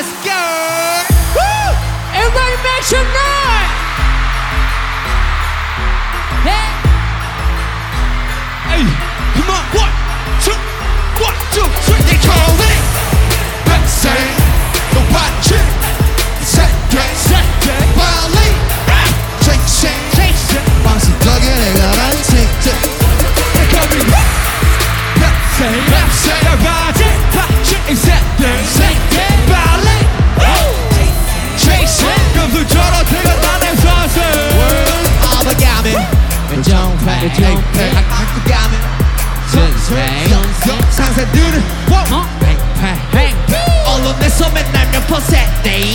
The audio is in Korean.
Let's go. Woo! Everybody make some noise. Hey. Hey, come on. 1, 2, 3. They call it Betsy. The watch it. Second. Wally. Shake. 방식적인 애가 난 직접. They call me Betsy. The watch it. Second. Wally. Shake. 금수저로 태어나는 선수. World of a gamin. 정패. 학교 가면. 상사들은 얼른 내서 맨날 몇 퍼센트